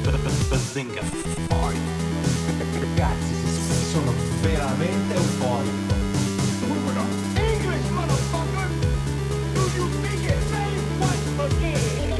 Bazinga. Ragazzi, sono veramente euforico. English, motherfucker! Do you speak it? Say what again?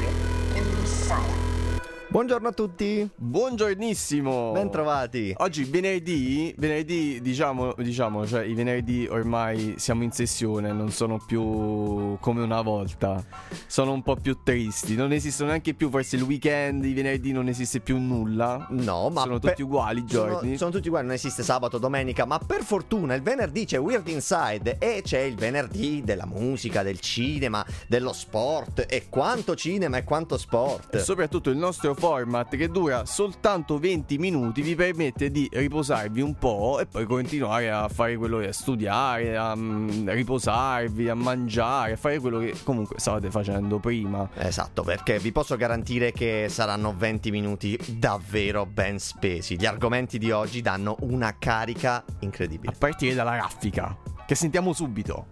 Buongiorno a tutti, Buongiornissimo. bentrovati. Oggi venerdì diciamo, cioè i venerdì ormai siamo in sessione, non sono più come una volta. Sono un po' più tristi, non esistono neanche più forse il weekend, i venerdì non esiste più nulla. No, ma sono tutti uguali i giorni. Sono tutti uguali, non esiste sabato, domenica, ma per fortuna il venerdì c'è Weird Inside e c'è il venerdì della musica, del cinema, dello sport, e quanto cinema e quanto sport. E soprattutto il nostro format che dura soltanto 20 minuti vi permette di riposarvi un po' e poi continuare a fare quello che a studiare, a riposarvi, a mangiare, a fare quello che comunque stavate facendo prima. Esatto, perché vi posso garantire che saranno 20 minuti davvero ben spesi. Gli argomenti di oggi danno una carica incredibile. A partire dalla raffica, che sentiamo subito.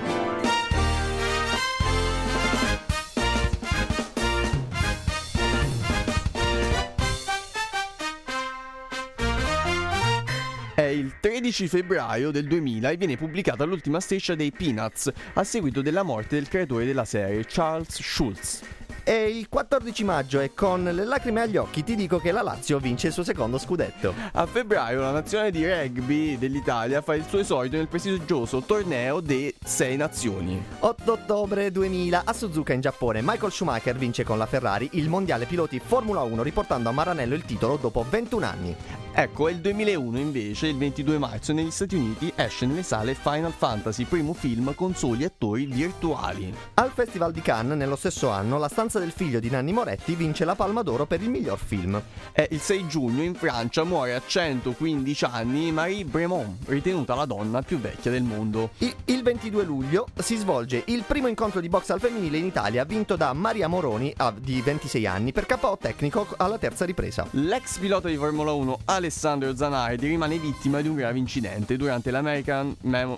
È il 13 febbraio del 2000 e viene pubblicata l'ultima striscia dei Peanuts a seguito della morte del creatore della serie, Charles Schulz. E il 14 maggio e con le lacrime agli occhi ti dico che la Lazio vince il suo secondo scudetto. A febbraio la nazionale di rugby dell'Italia fa il suo esordio nel prestigioso torneo dei 6 nazioni. 8 ottobre 2000 a Suzuka in Giappone Michael Schumacher vince con la Ferrari il mondiale piloti Formula 1 riportando a Maranello il titolo dopo 21 anni. Ecco, è il 2001 invece, il 22 marzo negli Stati Uniti esce nelle sale Final Fantasy, primo film con soli attori virtuali. Al Festival di Cannes nello stesso anno La stanza del figlio di Nanni Moretti vince la Palma d'Oro per il miglior film. E il 6 giugno in Francia muore a 115 anni Marie Bremont, ritenuta la donna più vecchia del mondo. Il 22 luglio si svolge il primo incontro di box al femminile in Italia vinto da Maria Moroni di 26 anni per KO tecnico alla terza ripresa. L'ex pilota di Formula 1 Alessandro Zanardi rimane vittima di un grave incidente durante l'American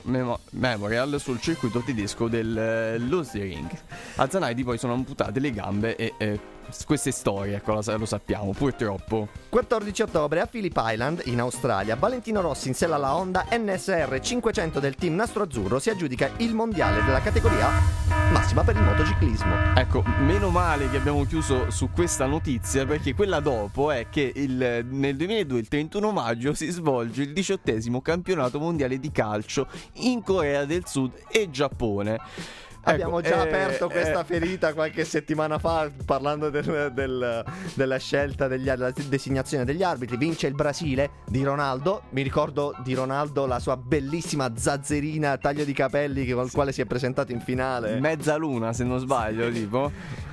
Memorial sul circuito tedesco del Nürburgring. A Zanardi poi sono amputate le gambe e queste storie, ecco, lo sappiamo, purtroppo. 14 ottobre a Phillip Island, in Australia, Valentino Rossi in sella alla Honda NSR 500 del team Nastro Azzurro si aggiudica il mondiale della categoria massima per il motociclismo. Ecco, meno male che abbiamo chiuso su questa notizia, perché quella dopo è che nel 2002, il 31 maggio, si svolge il 18° campionato mondiale di calcio in Corea del Sud e Giappone. Abbiamo già aperto questa ferita qualche settimana fa parlando della scelta della designazione degli arbitri. Vince il Brasile di Ronaldo. Mi ricordo di Ronaldo la sua bellissima zazzerina taglio di capelli con il quale si è presentato in finale. Mezzaluna, se non sbaglio, tipo.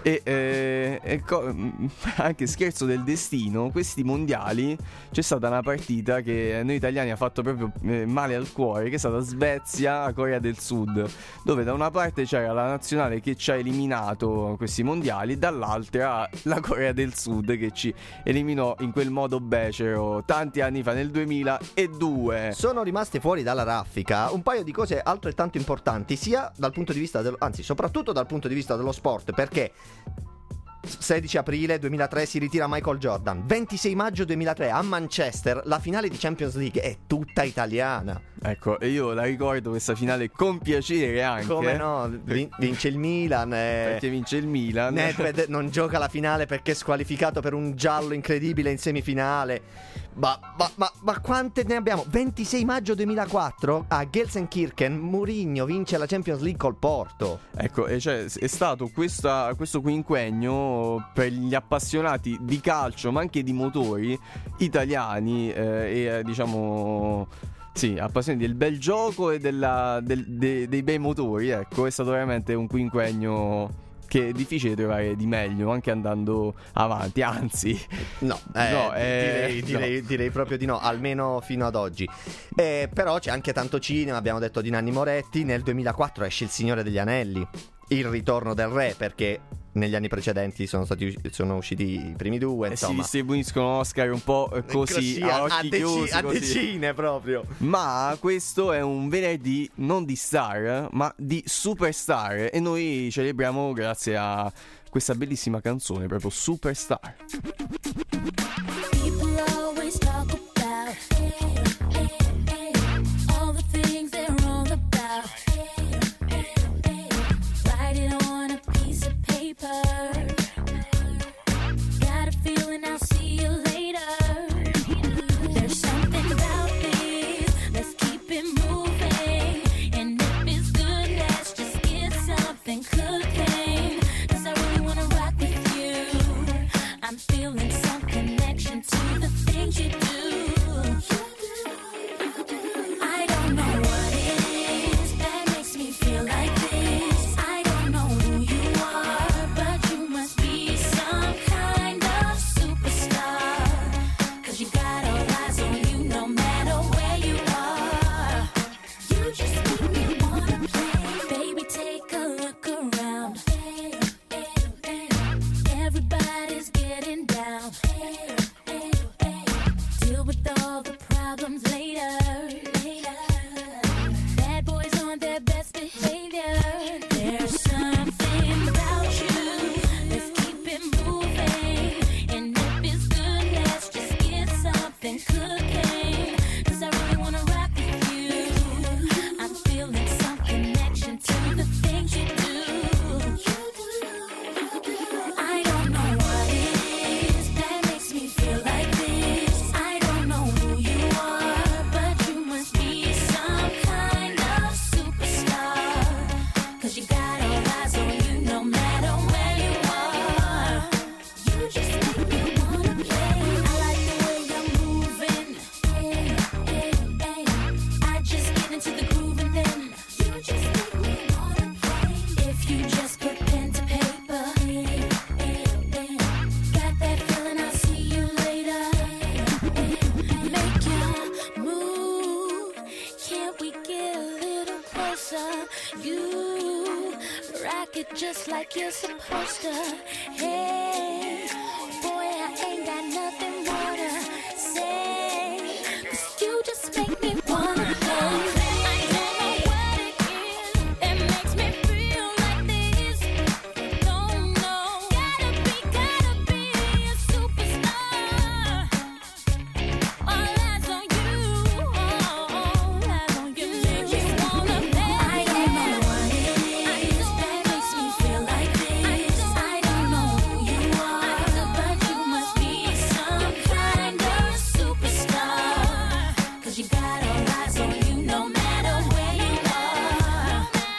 Anche scherzo del destino, questi mondiali c'è stata una partita che a noi italiani ha fatto proprio male al cuore, che è stata Svezia-Corea del Sud, dove da una parte c'era la nazionale che ci ha eliminato questi mondiali, dall'altra la Corea del Sud che ci eliminò in quel modo becero tanti anni fa, nel 2002. Sono rimaste fuori dalla raffica un paio di cose altrettanto importanti, sia dal punto di vista anzi soprattutto dal punto di vista dello sport, perché 16 aprile 2003 si ritira Michael Jordan. 26 maggio 2003 a Manchester la finale di Champions League è tutta italiana. Ecco, e io la ricordo questa finale con piacere anche. Come no? Vince il Milan. Perché vince il Milan. Nedved non gioca la finale perché è squalificato per un giallo incredibile in semifinale. Ma quante ne abbiamo? 26 maggio 2004 a Gelsenkirchen Mourinho vince la Champions League col Porto. Ecco, e cioè è stato questo quinquennio per gli appassionati di calcio ma anche di motori italiani diciamo sì, appassionati del bel gioco e dei bei motori. Ecco, è stato veramente un quinquennio che è difficile trovare di meglio, anche andando avanti, anzi direi proprio di no, almeno fino ad oggi. Però c'è anche tanto cinema, abbiamo detto di Nanni Moretti. Nel 2004 esce Il Signore degli Anelli, il ritorno del re, perché negli anni precedenti sono usciti i primi due, insomma. Si distribuiscono Oscar un po' così a occhi chiusi, a decine proprio. Ma questo è un venerdì non di star, ma di superstar, e noi celebriamo grazie a questa bellissima canzone, proprio Superstar. People always talk about all the things they're wrong about. Write it on a piece of paper. Got a feeling I'll see you later. There's something about this. Let's keep it moving. And if it's good, let's just get something cooking. 'Cause I really wanna rock with you. I'm feeling some connection to the things you do. I don't know what it is that makes me feel like this. I don't know who you are, but you must be some kind of superstar. 'Cause you got all eyes on you no matter where you are. You just make me wanna play. Baby, take a look around. Everybody's getting down. Deal with all the problems later. Bad boys on their best behavior. There's something about you. Let's keep it moving. And if it's good, let's just get something cooking. 'Cause I really wanna rock with you. I'm feeling some connection to the things you do. I don't know what it is that makes me feel like this. I don't know who you are, but you must be some kind of superstar. 'Cause you got all eyes on you no matter where you are. You just make me wanna play. I like the way you're moving. I just get into the groove and then you just make me wanna play. If you just put pen to paper, got that feeling I'll see you later. Make your move. Can't we get a little closer? You rock it just like you're supposed to. Hey, boy, I ain't got nothing more to say. 'Cause you just make me wanna play. I don't know what it is that makes me feel like this. Don't know. Gotta be a superstar. All eyes on you. All eyes on you. Just wanna play. I don't know what it is that makes me feel like this. I don't know who you are, but you must be some kind of superstar. 'Cause you got all eyes on you no matter where you are.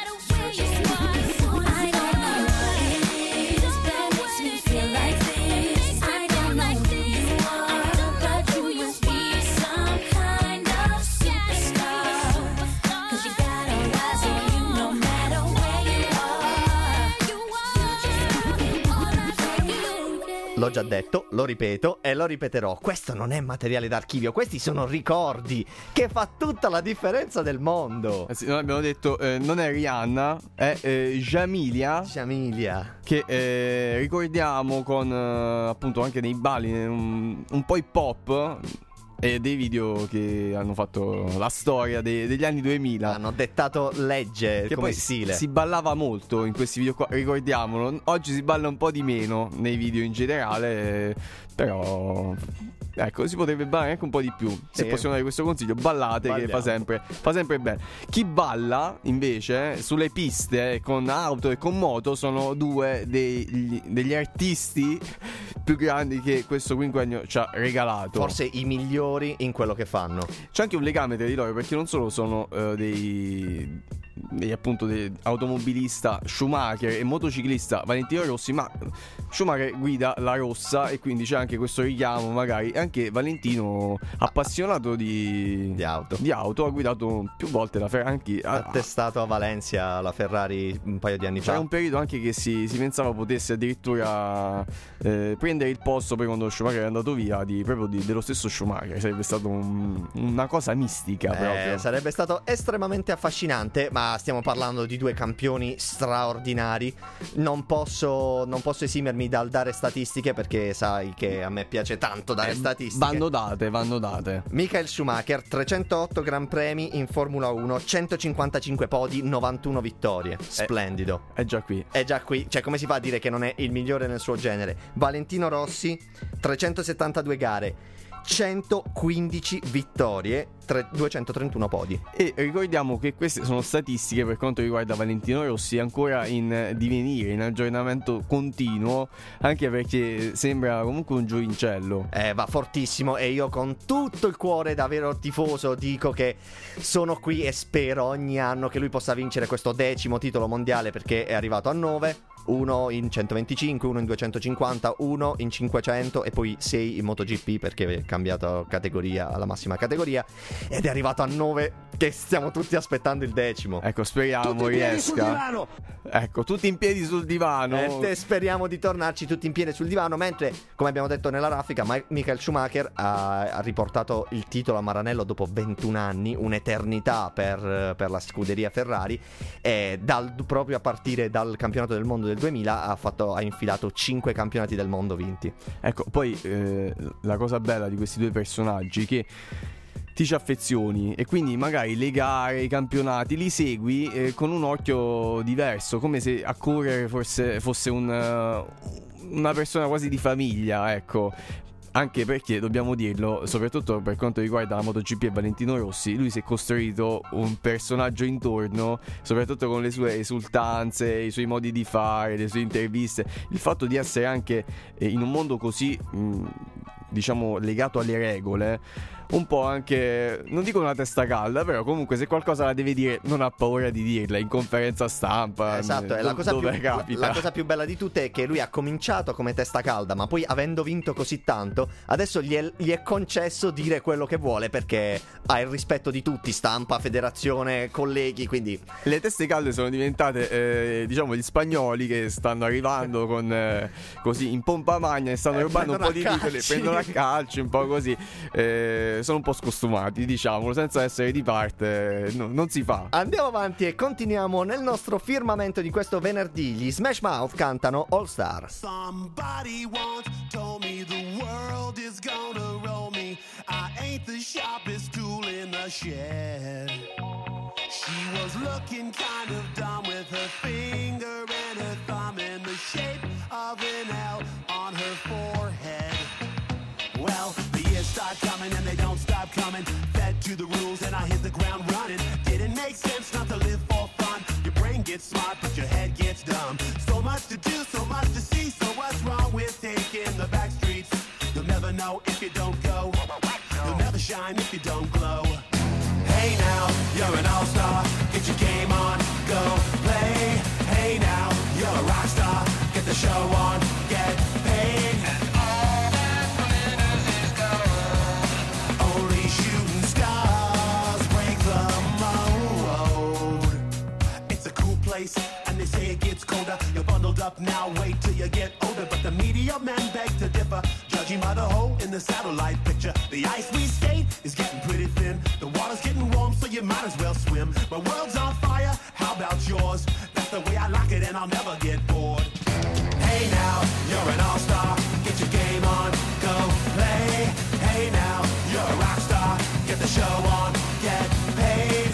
I don't know what it is that makes me feel like this. I don't know who you are, but you must be some kind of superstar. 'Cause you got all eyes on you no matter where you are. You just all eyes on you. L'ho già detto, lo ripeto e lo ripeterò. Questo non è materiale d'archivio, questi sono ricordi che fa tutta la differenza del mondo. Sì, noi abbiamo detto non è Rihanna, è Jamilia, Jamilia. che ricordiamo con appunto anche nei balli un po' hip hop e dei video che hanno fatto la storia degli anni 2000. Hanno dettato legge Che come poi stile. si ballava molto in questi video qua, ricordiamolo. Oggi si balla un po' di meno nei video in generale, però ecco, si potrebbe ballare anche un po' di più. Se Sì. possiamo dare questo consiglio, ballate, che fa sempre bene. Chi balla invece sulle piste con auto e con moto sono due degli artisti più grandi che questo quinquennio ci ha regalato. Forse i migliori in quello che fanno. C'è anche un legame tra di loro, perché non solo sono dei appunto automobilista Schumacher e motociclista Valentino Rossi, ma Schumacher guida la rossa e quindi c'è anche questo richiamo, magari anche Valentino appassionato di auto, ha guidato più volte la Ferrari, Ha testato a Valencia la Ferrari un paio di anni c'era fa. un periodo anche che si pensava potesse addirittura prendere il posto poi quando Schumacher è andato via dello stesso Schumacher. Sarebbe stato una cosa mistica proprio. Sarebbe stato estremamente affascinante, ma ma stiamo parlando di due campioni straordinari. Non posso esimermi dal dare statistiche, perché sai che a me piace tanto dare statistiche. Vanno date. Michael Schumacher, 308 Gran Premi in Formula 1, 155 podi, 91 vittorie. Splendido. È già qui. Cioè, come si fa a dire che non è il migliore nel suo genere? Valentino Rossi, 372 gare, 115 vittorie, 231 podi. E ricordiamo che queste sono statistiche per quanto riguarda Valentino Rossi, ancora in divenire, in aggiornamento continuo, anche perché sembra comunque un giovincello. Va fortissimo, e io con tutto il cuore da vero tifoso dico che sono qui e spero ogni anno che lui possa vincere questo 10° titolo mondiale, perché è arrivato a 9. Uno in 125, uno in 250, uno in 500 e poi 6 in MotoGP, perché è cambiato categoria alla massima categoria, ed è arrivato a 9, che stiamo tutti aspettando il 10°. Ecco, speriamo Tutti in piedi riesca. sul divano. Ecco, tutti in piedi sul divano. E speriamo di tornarci tutti in piedi sul divano, mentre, come abbiamo detto nella raffica, Michael Schumacher ha riportato il titolo a Maranello dopo 21 anni, un'eternità per la scuderia Ferrari, e proprio a partire dal campionato del mondo del 2000 ha infilato 5 campionati del mondo vinti. Ecco, poi la cosa bella di questi due personaggi che ti ci affezioni, e quindi magari le gare, i campionati li segui con un occhio diverso, come se a correre fosse una persona quasi di famiglia, ecco. Anche perché, dobbiamo dirlo, soprattutto per quanto riguarda la MotoGP e Valentino Rossi, lui si è costruito un personaggio intorno, soprattutto con le sue esultanze, i suoi modi di fare, le sue interviste, il fatto di essere anche in un mondo così, diciamo, legato alle regole, un po' anche, non dico una testa calda, però comunque se qualcosa la deve dire non ha paura di dirla in conferenza stampa. Esatto, è la cosa più bella di tutte è che lui ha cominciato come testa calda, ma poi, avendo vinto così tanto, adesso gli è concesso dire quello che vuole, perché ha il rispetto di tutti, stampa, federazione, colleghi, quindi le teste calde sono diventate diciamo gli spagnoli che stanno arrivando con così in pompa magna e stanno rubando un po' di titoli, prendono a calci, un po' così, sono un po' scostumati, diciamolo, senza essere di parte, non si fa. Andiamo avanti e continuiamo nel nostro firmamento di questo venerdì. Gli Smash Mouth cantano All Star. Somebody once told me the world is gonna roll me. I ain't the sharpest tool in the shed. She was looking kind of dumb with her finger and her thumb in the shape of an L on her forehead. Well, the years start coming and they don't stop coming. Fed to the rules and I hit the ground running. Didn't make sense not to live for fun. Your brain gets smart but your head gets dumb. So much to do, so much to see. So what's wrong with taking the back streets? You'll never know if you don't go. You'll never shine if you don't glow. Hey now, you're an all-star. Get your game on, go play. Hey now, you're a rock star. Get the show on, get paid. And they say it gets colder. You're bundled up now, wait till you get older. But the media men beg to differ, judging by the hole in the satellite picture. The ice we skate is getting pretty thin. The water's getting warm, so you might as well swim. My world's on fire, how about yours? That's the way I like it and I'll never get bored. Hey now, you're an all-star. Get your game on, go play. Hey now, you're a rock star. Get the show on, get paid.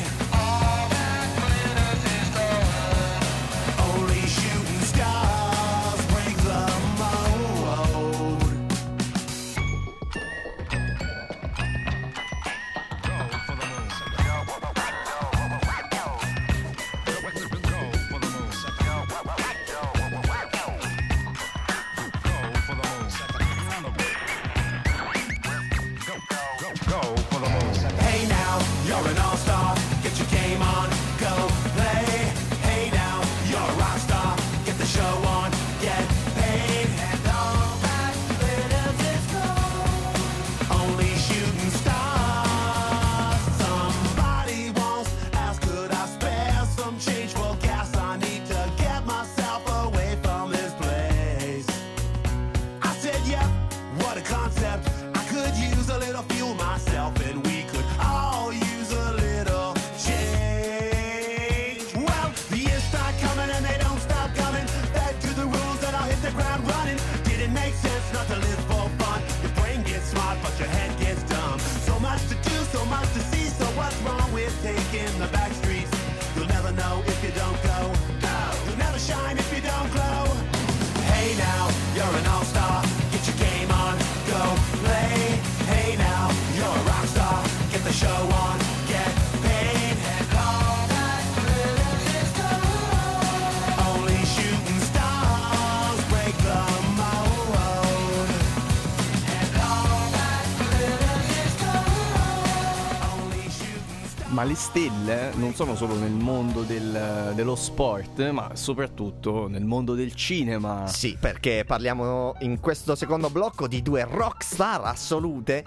the show on, get paid, and all that glitters is gold. Only shooting stars break the mold. And all that glitters is gold. Only shooting stars. Ma le stelle non sono solo nel mondo dello sport, ma soprattutto nel mondo del cinema. Sì, perché parliamo in questo secondo blocco di due rockstar assolute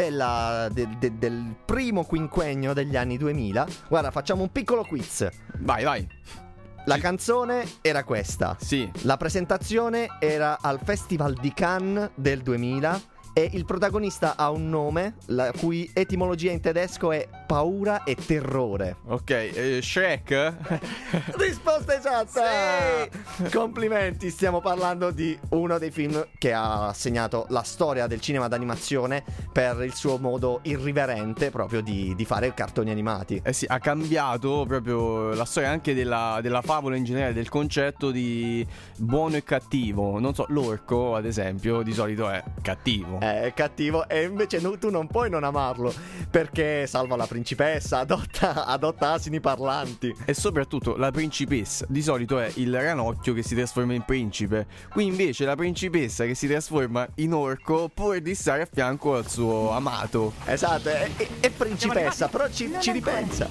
del primo quinquennio degli anni 2000. Guarda, facciamo un piccolo quiz. Vai. La canzone era questa. Sì. La presentazione era al Festival di Cannes del 2000 e il protagonista ha un nome la cui etimologia in tedesco è paura e terrore. Ok, Shrek? Risposta esatta! Sì! Complimenti, stiamo parlando di uno dei film che ha segnato la storia del cinema d'animazione per il suo modo irriverente proprio di fare cartoni animati. Eh sì, ha cambiato proprio la storia anche della favola in generale, del concetto di buono e cattivo. Non so, l'orco, ad esempio, di solito è cattivo. È cattivo e invece tu non puoi non amarlo perché salva la principessa, adotta asini parlanti. E soprattutto la principessa di solito è il ranocchio che si trasforma in principe. Qui invece la principessa che si trasforma in orco pur di stare a fianco al suo amato. Esatto, è principessa, però ci ripensa.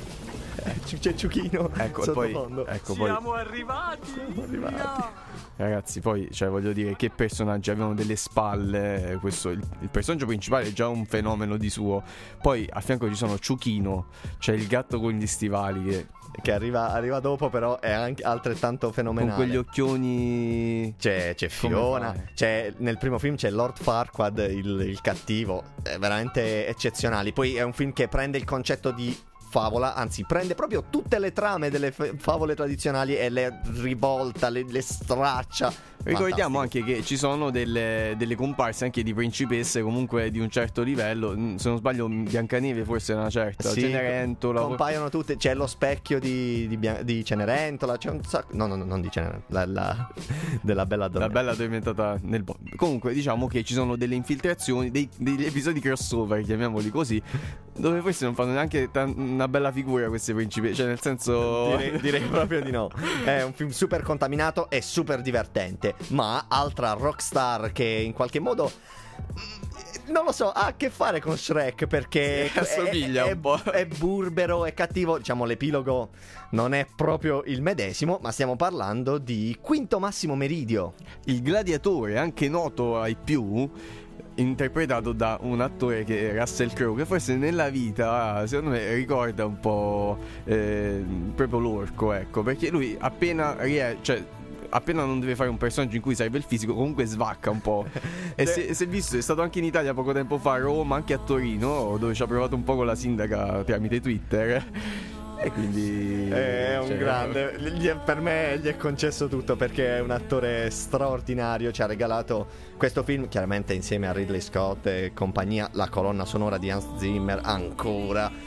C'è Ciuchino Ecco, sottofondo. Siamo arrivati. Ragazzi, poi, cioè, voglio dire, che personaggi avevano delle spalle. Il personaggio principale è già un fenomeno di suo. Poi a fianco ci sono Ciuchino, cioè il gatto con gli stivali che arriva dopo, però è anche altrettanto fenomenale. con quegli occhioni. C'è Fiona, nel primo film c'è Lord Farquaad, il cattivo, veramente eccezionali. Poi è un film che prende il concetto di favola, anzi prende proprio tutte le trame delle favole tradizionali e le rivolta, le straccia. Ricordiamo Fantastico. anche che ci sono delle comparse anche di principesse comunque di un certo livello. Se non sbaglio Biancaneve forse è una certa, Sì, Cenerentola. compaiono tutte, c'è lo specchio di Cenerentola, c'è un sacco, no, non di Cenerentola, della Bella Donna. La bella addormentata nel comunque diciamo che ci sono delle infiltrazioni, degli episodi crossover, chiamiamoli così, dove forse non fanno neanche una bella figura queste principesse, cioè nel senso Direi proprio di no. È un film super contaminato e super divertente. Ma altra rockstar che in qualche modo, non lo so, ha a che fare con Shrek perché assomiglia un po'. È burbero, è cattivo. Diciamo l'epilogo non è proprio il medesimo, ma stiamo parlando di Quinto Massimo Meridio. il gladiatore, anche noto ai più, interpretato da un attore che è Russell Crowe, che forse nella vita secondo me ricorda un po' proprio l'orco, ecco, perché lui appena non deve fare un personaggio in cui serve il fisico, comunque svacca un po'. E si è visto, è stato anche in Italia poco tempo fa a Roma, anche a Torino, dove ci ha provato un po' con la sindaca tramite Twitter. E quindi È un grande. Per me gli è concesso tutto perché è un attore straordinario. Ci ha regalato questo film, chiaramente insieme a Ridley Scott e compagnia, la colonna sonora di Hans Zimmer ancora.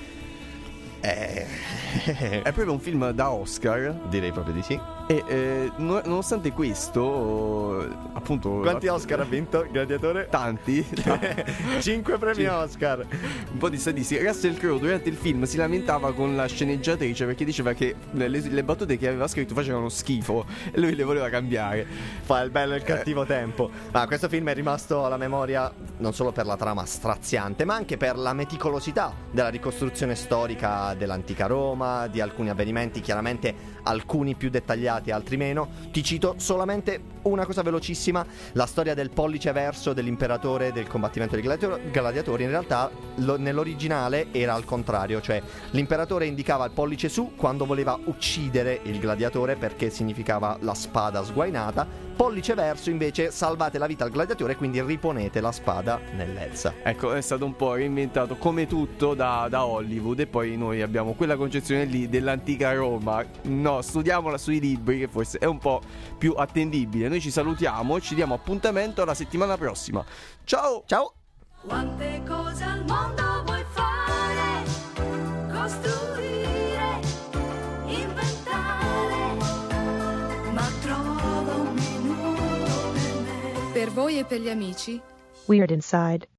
È proprio un film da Oscar. Direi proprio di sì. E nonostante questo, appunto, Quanti Oscar ha vinto il gladiatore? tanti 5 premi Oscar. un po' di statistica. Russell Crowe durante il film si lamentava con la sceneggiatrice perché diceva che le battute che aveva scritto facevano schifo e lui le voleva cambiare. Fa il bello e il cattivo tempo. Ma questo film è rimasto alla memoria non solo per la trama straziante, ma anche per la meticolosità della ricostruzione storica dell'antica Roma, di alcuni avvenimenti, chiaramente alcuni più dettagliati, altri meno. Ti cito solamente una cosa velocissima: la storia del pollice verso dell'imperatore del combattimento dei gladiatori. In realtà nell'originale era al contrario, cioè l'imperatore indicava il pollice su quando voleva uccidere il gladiatore, perché significava la spada sguainata. Pollice verso invece salvate la vita al gladiatore, quindi riponete la spada nell'elsa. Ecco, è stato un po' reinventato come tutto da Hollywood, e poi noi abbiamo quella concezione lì dell'antica Roma. No, studiamola sui libri, che forse è un po' più attendibile. Noi ci salutiamo e ci diamo appuntamento alla settimana prossima. Ciao! Ciao! Quante cose al mondo vuoi fare? Costruire, inventare, ma trova un minuto per me. Per voi e per gli amici, Weird Inside.